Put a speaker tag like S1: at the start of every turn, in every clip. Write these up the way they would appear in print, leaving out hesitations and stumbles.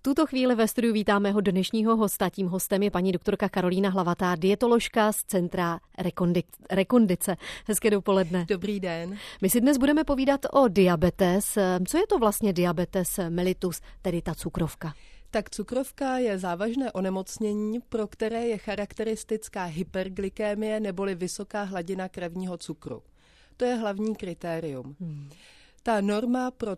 S1: tuto chvíli ve studiu vítáme mého dnešního hosta. Tím hostem je paní doktorka Karolína Hlavatá, dietoložka z Centra Rekondice. Hezké dopoledne.
S2: Dobrý den.
S1: My si dnes budeme povídat o diabetes. Co je to vlastně diabetes mellitus, tedy ta cukrovka?
S2: Tak cukrovka je závažné onemocnění, pro které je charakteristická hyperglykémie neboli vysoká hladina krevního cukru. To je hlavní kritérium. Ta norma pro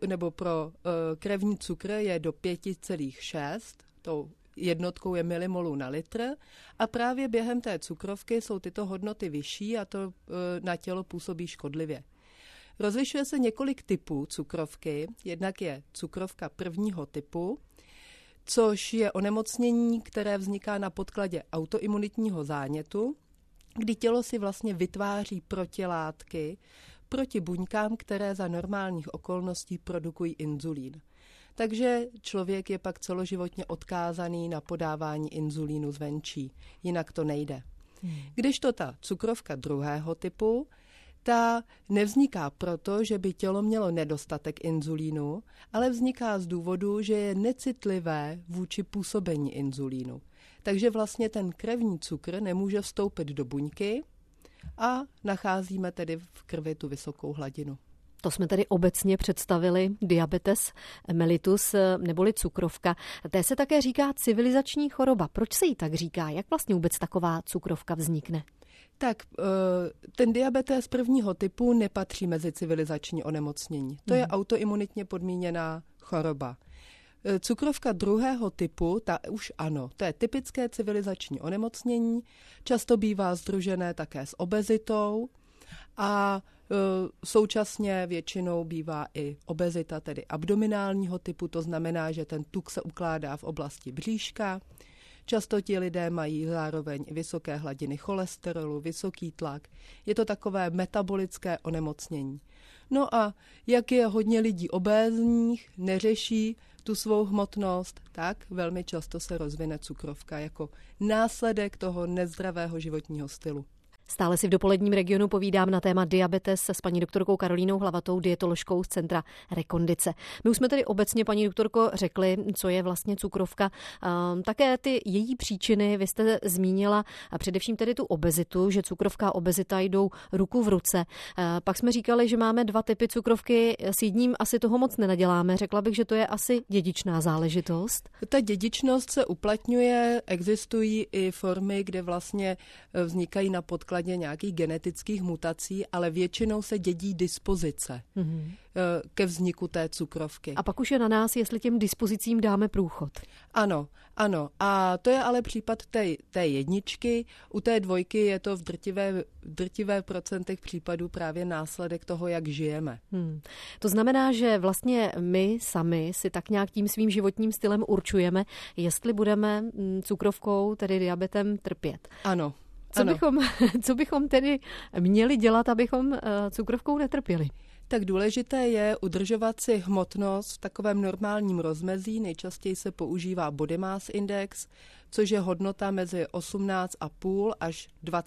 S2: krevní cukr je do 5,6, tou jednotkou je milimolů na litr a právě během té cukrovky jsou tyto hodnoty vyšší a to na tělo působí škodlivě. Rozlišuje se několik typů cukrovky, jednak je cukrovka prvního typu, což je onemocnění, které vzniká na podkladě autoimunitního zánětu, kdy tělo si vlastně vytváří protilátky proti buňkám, které za normálních okolností produkují inzulín. Takže člověk je pak celoživotně odkázaný na podávání inzulínu zvenčí, jinak to nejde. Kdežto ta cukrovka druhého typu, ta nevzniká proto, že by tělo mělo nedostatek inzulínu, ale vzniká z důvodu, že je necitlivé vůči působení inzulínu. Takže vlastně ten krevní cukr nemůže vstoupit do buňky a nacházíme tedy v krvi tu vysokou hladinu.
S1: To jsme tedy obecně představili diabetes mellitus neboli cukrovka. Té se také říká civilizační choroba. Proč se jí tak říká? Jak vlastně vůbec taková cukrovka vznikne?
S2: Tak ten diabetes prvního typu nepatří mezi civilizační onemocnění. To je autoimunitně podmíněná choroba. Cukrovka druhého typu, ta už ano, to je typické civilizační onemocnění, často bývá sdružené také s obezitou a současně většinou bývá i obezita, tedy abdominálního typu, to znamená, že ten tuk se ukládá v oblasti bříška. Často ti lidé mají zároveň i vysoké hladiny cholesterolu, vysoký tlak. Je to takové metabolické onemocnění. No a jak je hodně lidí obézních, neřeší tu svou hmotnost, tak velmi často se rozvine cukrovka jako následek toho nezdravého životního stylu.
S1: Stále si v dopoledním regionu povídám na téma diabetes s paní doktorkou Karolínou Hlavatou, dietoložkou z Centra Rekondice. My už jsme tedy obecně, paní doktorko, řekli, co je vlastně cukrovka. Také ty její příčiny, vy jste zmínila a především tedy tu obezitu, že cukrovka a obezita jdou ruku v ruce. Pak jsme říkali, že máme dva typy cukrovky, s jedním asi toho moc nenaděláme. Řekla bych, že to je asi dědičná záležitost.
S2: Ta dědičnost se uplatňuje, existují i formy, kde vlastně vznikají na podkladě nějakých genetických mutací, ale většinou se dědí dispozice ke vzniku té cukrovky.
S1: A pak už je na nás, jestli těm dispozicím dáme průchod.
S2: Ano. A to je ale případ té jedničky. U té dvojky je to v drtivé procentech případů právě následek toho, jak žijeme.
S1: To znamená, že vlastně my sami si tak nějak tím svým životním stylem určujeme, jestli budeme cukrovkou, tedy diabetem, trpět.
S2: Ano.
S1: Co bychom tedy měli dělat, abychom cukrovkou netrpěli?
S2: Tak důležité je udržovat si hmotnost v takovém normálním rozmezí. Nejčastěji se používá body mass index, což je hodnota mezi 18,5 až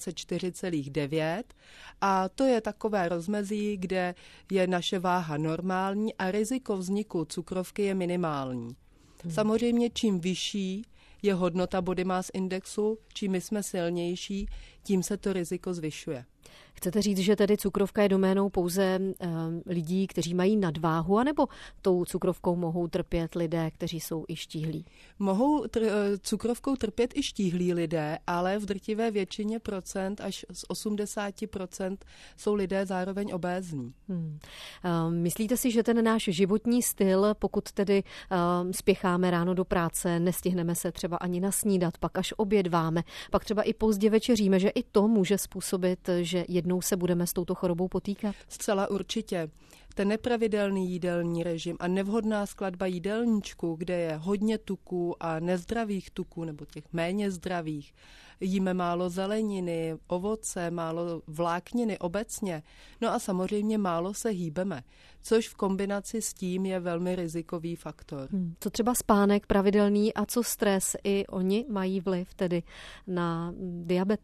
S2: 24,9. A to je takové rozmezí, kde je naše váha normální a riziko vzniku cukrovky je minimální. Samozřejmě čím vyšší je hodnota body mass indexu, čím my jsme silnější, tím se to riziko zvyšuje.
S1: Chcete říct, že tedy cukrovka je doménou pouze lidí, kteří mají nadváhu, anebo tou cukrovkou mohou trpět lidé, kteří jsou i štíhlí?
S2: Mohou cukrovkou trpět i štíhlí lidé, ale v drtivé většině procent, až z 80% jsou lidé zároveň obézní.
S1: Myslíte si, že ten náš životní styl, pokud tedy spěcháme ráno do práce, nestihneme se třeba ani nasnídat, pak až obědváme, pak třeba i pozdě večeříme, že i to může způsobit, že jednou se budeme s touto chorobou potýkat?
S2: Zcela určitě. Ten nepravidelný jídelní režim a nevhodná skladba jídelníčku, kde je hodně tuků a nezdravých tuků nebo těch méně zdravých, jíme málo zeleniny, ovoce, málo vlákniny obecně, no a samozřejmě málo se hýbeme, což v kombinaci s tím je velmi rizikový faktor.
S1: Co třeba spánek pravidelný a co stres? I oni mají vliv tedy na diabetes?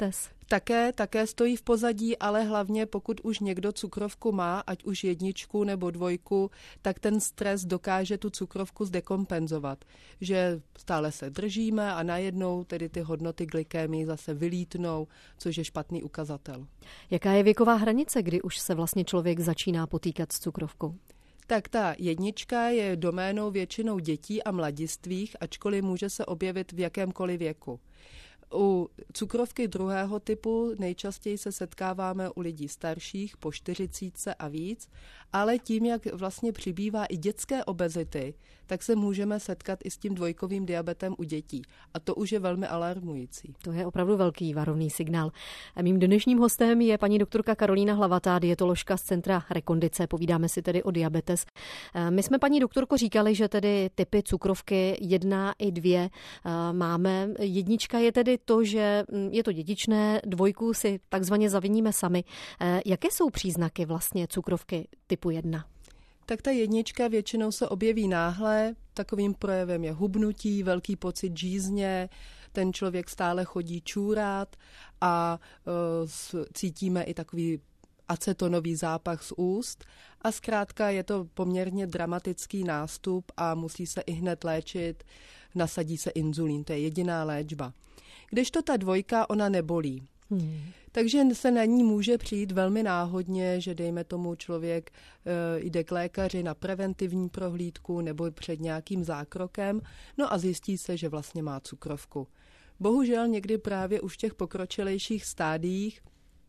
S2: Také stojí v pozadí, ale hlavně pokud už někdo cukrovku má, ať už 1 nebo 2, tak ten stres dokáže tu cukrovku zdekompenzovat. Že stále se držíme a najednou tedy ty hodnoty glykémie zase vylítnou, což je špatný ukazatel.
S1: Jaká je věková hranice, kdy už se vlastně člověk začíná potýkat s cukrovkou?
S2: Tak ta 1 je doménou většinou dětí a mladistvých, ačkoliv může se objevit v jakémkoliv věku. U cukrovky 2. typu nejčastěji se setkáváme u lidí starších po 40 a víc, ale tím, jak vlastně přibývá i dětské obezity, tak se můžeme setkat i s tím 2. diabetem u dětí. A to už je velmi alarmující.
S1: To je opravdu velký varovný signál. A mým dnešním hostem je paní doktorka Karolína Hlavatá, dietoložka z Centra Rekondice. Povídáme si tedy o diabetes. My jsme, paní doktorko, říkali, že tedy typy cukrovky 1 i 2 máme. 1 je tedy to, že je to dědičné, 2 si takzvaně zaviníme sami. Jaké jsou příznaky vlastně cukrovky typu 1?
S2: Tak ta 1 většinou se objeví náhle, takovým projevem je hubnutí, velký pocit žízně, ten člověk stále chodí čůrat a cítíme i takový acetonový zápach z úst a zkrátka je to poměrně dramatický nástup a musí se i hned léčit, nasadí se inzulín, to je jediná léčba. Kdežto ta 2, ona nebolí. Takže se na ní může přijít velmi náhodně, že dejme tomu člověk jde k lékaři na preventivní prohlídku nebo před nějakým zákrokem, no a zjistí se, že vlastně má cukrovku. Bohužel někdy právě už v těch pokročilejších stádiích,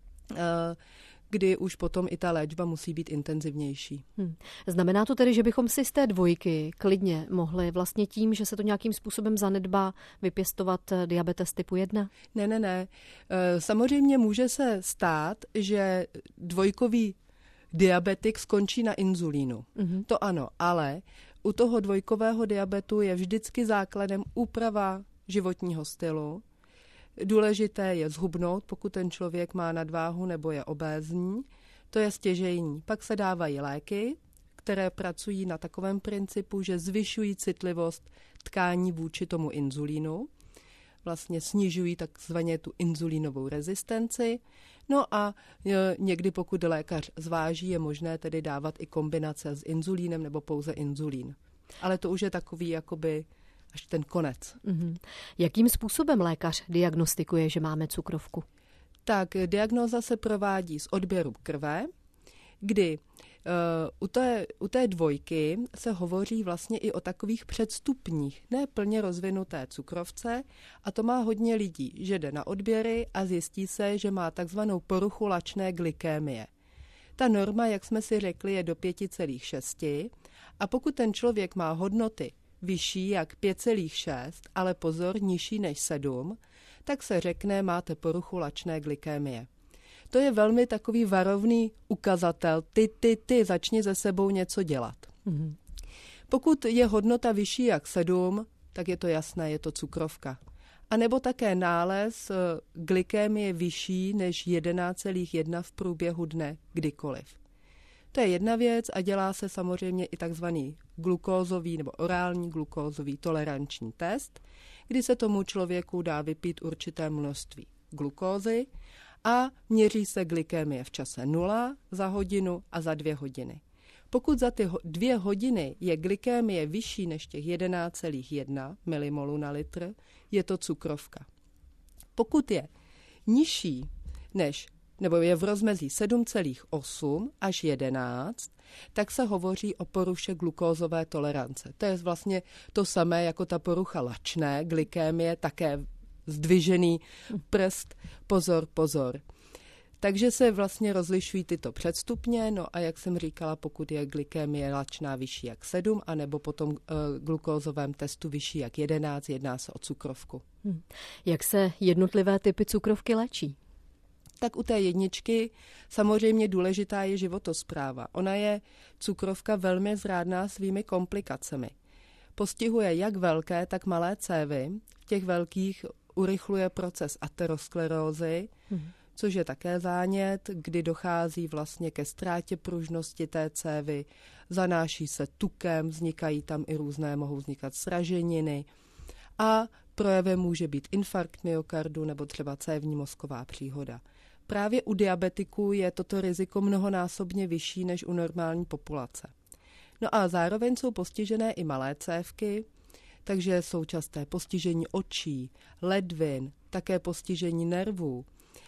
S2: kdy už potom i ta léčba musí být intenzivnější.
S1: Znamená to tedy, že bychom si z té 2 klidně mohli vlastně tím, že se to nějakým způsobem zanedbá, vypěstovat diabetes typu 1?
S2: Ne. Samozřejmě může se stát, že 2 diabetik skončí na inzulínu. To ano, ale u toho 2 diabetu je vždycky základem úprava životního stylu. Důležité je zhubnout, pokud ten člověk má nadváhu nebo je obézní. To je stěžejní. Pak se dávají léky, které pracují na takovém principu, že zvyšují citlivost tkání vůči tomu inzulínu. Vlastně snižují takzvaně tu inzulínovou rezistenci. No a někdy, pokud lékař zváží, je možné tedy dávat i kombinace s inzulínem nebo pouze inzulín. Ale to už je takový jakoby až ten konec.
S1: Jakým způsobem lékař diagnostikuje, že máme cukrovku?
S2: Tak diagnóza se provádí z odběru krve, kdy u té 2 se hovoří vlastně i o takových předstupních, ne plně rozvinuté cukrovce a to má hodně lidí, že jde na odběry a zjistí se, že má takzvanou poruchu lačné glykémie. Ta norma, jak jsme si řekli, je do 5,6 a pokud ten člověk má hodnoty vyšší jak 5,6, ale pozor, nižší než 7, tak se řekne, máte poruchu lačné glykémie. To je velmi takový varovný ukazatel. Ty, začni se sebou něco dělat. Pokud je hodnota vyšší jak 7, tak je to jasné, je to cukrovka. A nebo také nález glykémie vyšší než 11,1 v průběhu dne kdykoliv. To je jedna věc a dělá se samozřejmě i takzvaný glukózový nebo orální glukózový toleranční test, kdy se tomu člověku dá vypít určité množství glukózy a měří se glykémie v čase 0 za hodinu a za 2 hodiny. Pokud za ty 2 hodiny je glykémie vyšší než těch 11,1 milimolů na litr, je to cukrovka. Pokud je nižší než nebo je v rozmezí 7,8 až 11, tak se hovoří o poruše glukózové tolerance. To je vlastně to samé jako ta porucha lačné glykémie, také zdvižený prst, pozor. Takže se vlastně rozlišují tyto předstupně, no a jak jsem říkala, pokud je glykémie lačná vyšší jak 7, anebo potom glukózovém testu vyšší jak 11, jedná se o cukrovku.
S1: Jak se jednotlivé typy cukrovky léčí?
S2: Tak u té 1 samozřejmě důležitá je životospráva. Ona je cukrovka velmi zrádná svými komplikacemi. Postihuje jak velké, tak malé cévy. V těch velkých urychluje proces aterosklerózy, což je také zánět, kdy dochází vlastně ke ztrátě pružnosti té cévy, zanáší se tukem, vznikají tam i mohou vznikat sraženiny a Projevem může být infarkt myokardu nebo třeba cévní mozková příhoda. Právě u diabetiků je toto riziko mnohonásobně vyšší než u normální populace. No a zároveň jsou postižené i malé cévky, takže jsou časté postižení očí, ledvin, také postižení nervů.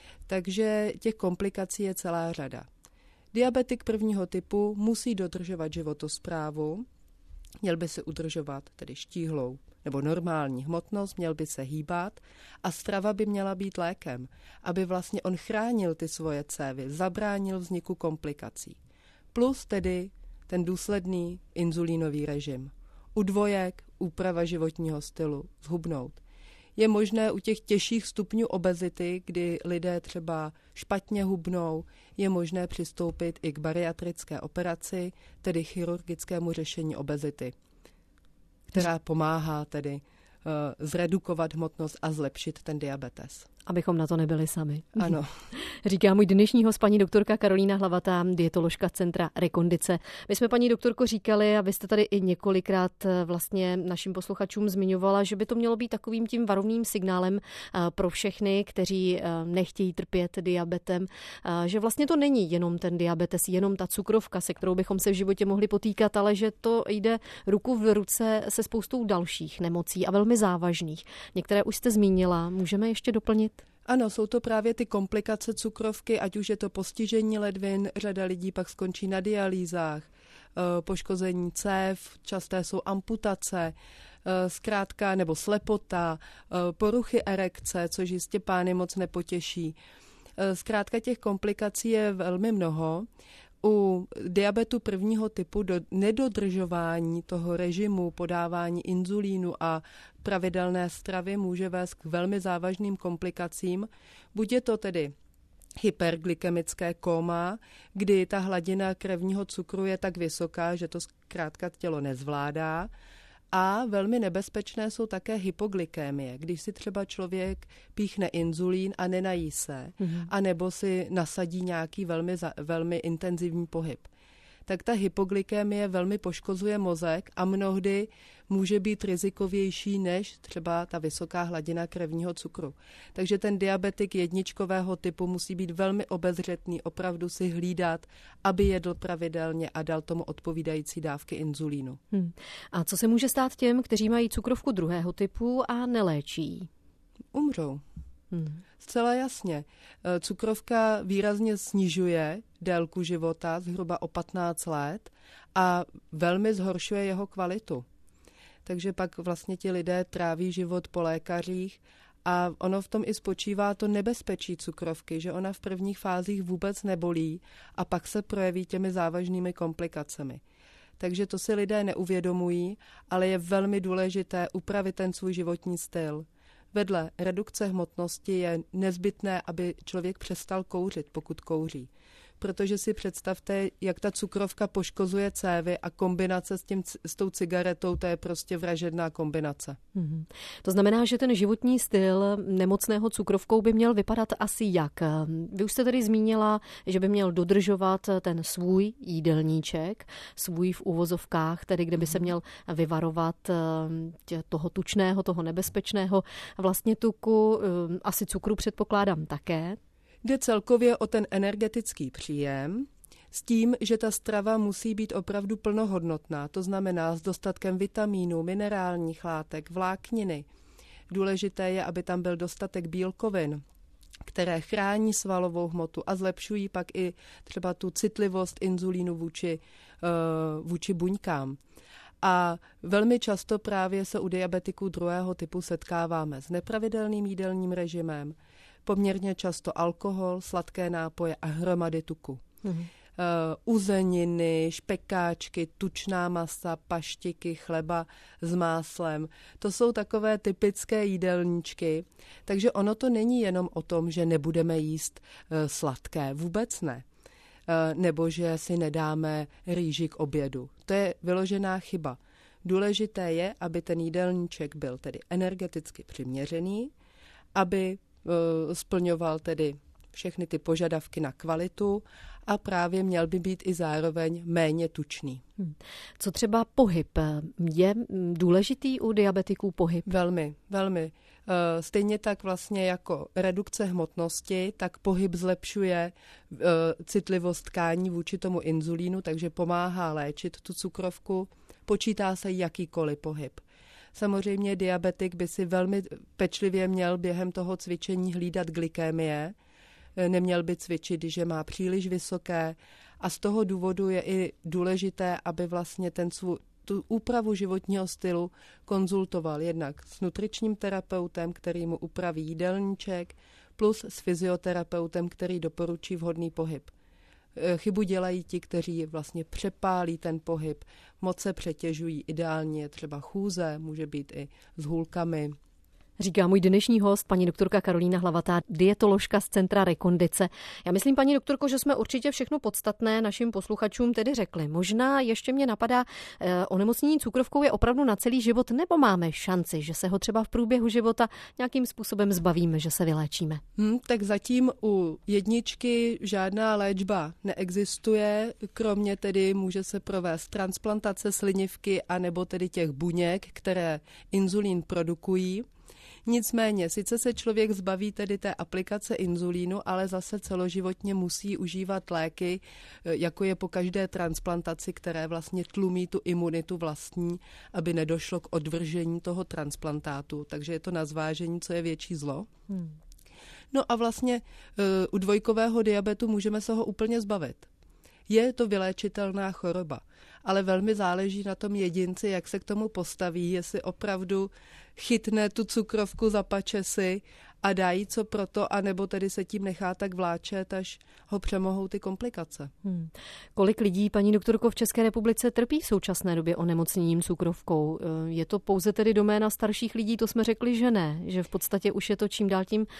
S2: Takže těch komplikací je celá řada. Diabetik prvního typu musí dodržovat životosprávu, měl by se udržovat tedy štíhlou nebo normální hmotnost, měl by se hýbat a strava by měla být lékem, aby vlastně on chránil ty svoje cévy, zabránil vzniku komplikací. Plus tedy ten důsledný inzulínový režim. U dvojek úprava životního stylu, zhubnout. Je možné u těch těžších stupňů obezity, kdy lidé třeba špatně hubnou, je možné přistoupit i k bariatrické operaci, tedy chirurgickému řešení obezity, která pomáhá tedy zredukovat hmotnost a zlepšit ten diabetes.
S1: Abychom na to nebyli sami.
S2: Ano.
S1: Říká můj dnešní host paní doktorka Karolína Hlavatá, dietoložka Centra Rekondice. My jsme, paní doktorko, říkali, a vy jste tady i několikrát vlastně našim posluchačům zmiňovala, že by to mělo být takovým tím varovným signálem pro všechny, kteří nechtějí trpět diabetem, že vlastně to není jenom ten diabetes, jenom ta cukrovka, se kterou bychom se v životě mohli potýkat, ale že to jde ruku v ruce se spoustou dalších nemocí a velmi závažných. Některé už jste zmínila, můžeme ještě doplnit?
S2: Ano, jsou to právě ty komplikace cukrovky, ať už je to postižení ledvin, řada lidí pak skončí na dialýzách, poškození cév, časté jsou amputace, zkrátka nebo slepota, poruchy erekce, což jistě pány moc nepotěší. Zkrátka těch komplikací je velmi mnoho. U diabetu prvního typu do nedodržování toho režimu podávání inzulínu a pravidelné stravy může vést k velmi závažným komplikacím. Buď je to tedy hyperglykemické kóma, kdy ta hladina krevního cukru je tak vysoká, že to zkrátka tělo nezvládá. A velmi nebezpečné jsou také hypoglykémie, když si třeba člověk píchne inzulín a nenají se, anebo si nasadí nějaký velmi intenzivní pohyb. Tak ta hypoglykémie velmi poškozuje mozek a mnohdy může být rizikovější než třeba ta vysoká hladina krevního cukru. Takže ten diabetik jedničkového typu musí být velmi obezřetný, opravdu si hlídat, aby jedl pravidelně a dal tomu odpovídající dávky inzulínu.
S1: A co se může stát těm, kteří mají cukrovku druhého typu a neléčí?
S2: Umřou. Zcela jasně. Cukrovka výrazně snižuje délku života zhruba o 15 let a velmi zhoršuje jeho kvalitu. Takže pak vlastně ti lidé tráví život po lékařích a ono v tom i spočívá to nebezpečí cukrovky, že ona v prvních fázích vůbec nebolí a pak se projeví těmi závažnými komplikacemi. Takže to si lidé neuvědomují, ale je velmi důležité upravit ten svůj životní styl. Vedle redukce hmotnosti je nezbytné, aby člověk přestal kouřit, pokud kouří. Protože si představte, jak ta cukrovka poškozuje cévy a kombinace s tou cigaretou, to je prostě vražedná kombinace.
S1: To znamená, že ten životní styl nemocného cukrovkou by měl vypadat asi jak? Vy už jste tady zmínila, že by měl dodržovat ten svůj jídelníček, svůj v uvozovkách, tedy kde by se měl vyvarovat toho tučného, toho nebezpečného vlastně tuku, asi cukru předpokládám také.
S2: Jde celkově o ten energetický příjem s tím, že ta strava musí být opravdu plnohodnotná, to znamená s dostatkem vitamínů, minerálních látek, vlákniny. Důležité je, aby tam byl dostatek bílkovin, které chrání svalovou hmotu a zlepšují pak i třeba tu citlivost inzulínu vůči buňkám. A velmi často právě se u diabetiků druhého typu setkáváme s nepravidelným jídelním režimem, poměrně často alkohol, sladké nápoje a hromady tuku. Uzeniny, špekáčky, tučná masa, paštiky, chleba s máslem. To jsou takové typické jídelníčky. Takže ono to není jenom o tom, že nebudeme jíst sladké. Vůbec ne. Nebo že si nedáme rýži k obědu. To je vyložená chyba. Důležité je, aby ten jídelníček byl tedy energeticky přiměřený, aby splňoval tedy všechny ty požadavky na kvalitu a právě měl by být i zároveň méně tučný.
S1: Co třeba pohyb? Je důležitý u diabetiků pohyb?
S2: Velmi, velmi. Stejně tak vlastně jako redukce hmotnosti, tak pohyb zlepšuje citlivost tkání vůči tomu inzulínu, takže pomáhá léčit tu cukrovku. Počítá se jakýkoliv pohyb. Samozřejmě diabetik by si velmi pečlivě měl během toho cvičení hlídat glykémie, neměl by cvičit, když je má příliš vysoké a z toho důvodu je i důležité, aby vlastně tu úpravu životního stylu konzultoval jednak s nutričním terapeutem, který mu upraví jídelníček, plus s fyzioterapeutem, který doporučí vhodný pohyb. Chybu dělají ti, kteří vlastně přepálí ten pohyb, moc se přetěžují, ideálně třeba chůze, může být i s hůlkami.
S1: Říká můj dnešní host, paní doktorka Karolína Hlavatá, dietoložka z Centra Rekondice. Já myslím, paní doktorko, že jsme určitě všechno podstatné našim posluchačům tedy řekli. Možná ještě mě napadá, onemocnění cukrovkou je opravdu na celý život, nebo máme šanci, že se ho třeba v průběhu života nějakým způsobem zbavíme, že se vyléčíme?
S2: Tak zatím u jedničky žádná léčba neexistuje, kromě tedy může se provést transplantace slinivky anebo tedy těch buněk, které inzulín produkují. Nicméně, sice se člověk zbaví tedy té aplikace inzulínu, ale zase celoživotně musí užívat léky, jako je po každé transplantaci, které vlastně tlumí tu imunitu vlastní, aby nedošlo k odvržení toho transplantátu. Takže je to na zvážení, co je větší zlo. No a vlastně u dvojkového diabetu můžeme se ho úplně zbavit. Je to vyléčitelná choroba, ale velmi záleží na tom jedinci, jak se k tomu postaví, jestli opravdu chytne tu cukrovku za pačesy a dá jí co proto, anebo tedy se tím nechá tak vláčet, až ho přemohou ty komplikace.
S1: Kolik lidí, paní doktorko, v České republice trpí v současné době onemocněním cukrovkou? Je to pouze tedy doména starších lidí? To jsme řekli, že ne, že v podstatě už je to čím dál tím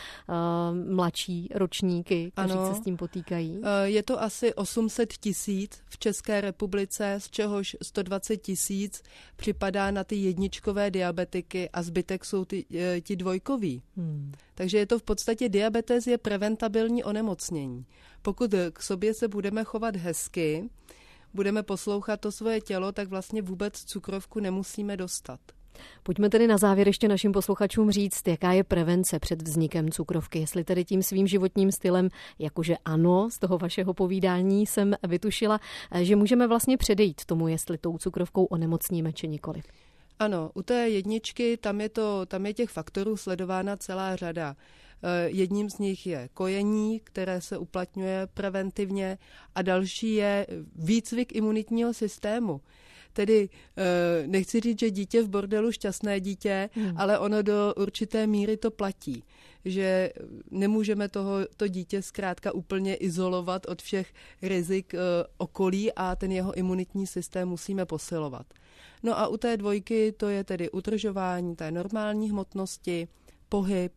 S1: mladší ročníky, kteří se s tím potýkají.
S2: Je to asi 800 000 v České republice, z čehož 120 000 připadá na ty jedničkové diabetiky a zbytek jsou ti dvojkoví. Takže je to v podstatě diabetes je preventabilní onemocnění. Pokud k sobě se budeme chovat hezky, budeme poslouchat to svoje tělo, tak vlastně vůbec cukrovku nemusíme dostat.
S1: Pojďme tedy na závěr ještě našim posluchačům říct, jaká je prevence před vznikem cukrovky. Jestli tedy tím svým životním stylem, jakože ano, z toho vašeho povídání jsem vytušila, že můžeme vlastně předejít tomu, jestli tou cukrovkou onemocníme či nikoliv.
S2: Ano, u té jedničky tam je těch faktorů sledována celá řada. Jedním z nich je kojení, které se uplatňuje preventivně a další je výcvik imunitního systému. Tedy nechci říct, že dítě v bordelu šťastné dítě, ale ono do určité míry to platí. Že nemůžeme to dítě zkrátka úplně izolovat od všech rizik okolí a ten jeho imunitní systém musíme posilovat. No a u té dvojky to je tedy udržování té normální hmotnosti, pohyb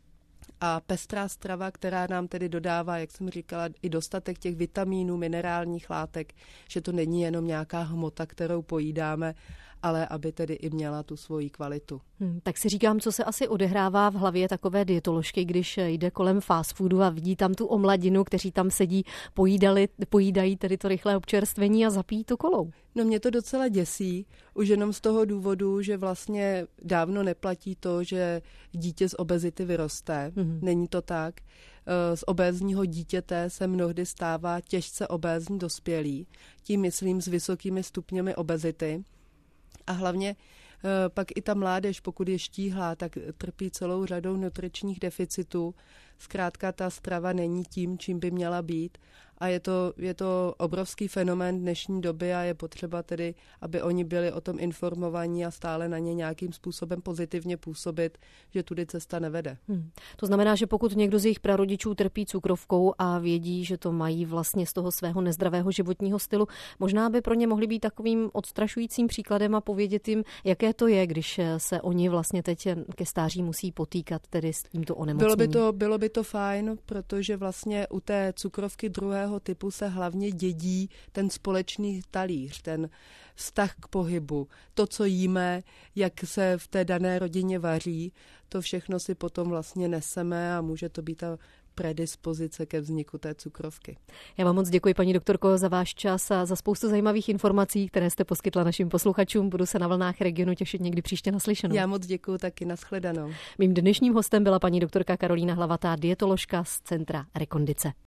S2: a pestrá strava, která nám tedy dodává, jak jsem říkala, i dostatek těch vitamínů, minerálních látek, že to není jenom nějaká hmota, kterou pojídáme, ale aby tedy i měla tu svoji kvalitu.
S1: Tak si říkám, co se asi odehrává v hlavě takové dietoložky, když jde kolem fast foodu a vidí tam tu omladinu, kteří tam sedí, pojídají tedy to rychlé občerstvení a zapijí to kolou.
S2: No mě to docela děsí, už jenom z toho důvodu, že vlastně dávno neplatí to, že dítě z obezity vyroste. Není to tak. Z obézního dítěte se mnohdy stává těžce obézní dospělý, tím myslím s vysokými stupněmi obezity. A hlavně pak i ta mládež, pokud je štíhlá, tak trpí celou řadou nutričních deficitů. Zkrátka ta strava není tím, čím by měla být. A je to obrovský fenomén dnešní doby a je potřeba tedy, aby oni byli o tom informovaní a stále na ně nějakým způsobem pozitivně působit, že tudy cesta nevede.
S1: To znamená, že pokud někdo z jejich prarodičů trpí cukrovkou a vědí, že to mají vlastně z toho svého nezdravého životního stylu, možná by pro ně mohli být takovým odstrašujícím příkladem a povědět jim, jaké to je, když se oni vlastně teď ke stáří musí potýkat tedy s tímto onemocněním.
S2: Bylo by to fajn, protože vlastně u té cukrovky druhého typu se hlavně dědí ten společný talíř, ten vztah k pohybu, to, co jíme, jak se v té dané rodině vaří, to všechno si potom vlastně neseme a může to být ta predispozice ke vzniku té cukrovky.
S1: Já vám moc děkuji, paní doktorko, za váš čas a za spoustu zajímavých informací, které jste poskytla našim posluchačům. Budu se na vlnách Regionu těšit někdy příště naslyšenou.
S2: Já moc děkuji, taky nashledanou.
S1: Mým dnešním hostem byla paní doktorka Karolína Hlavatá, dietoložka z Centra Rekondice.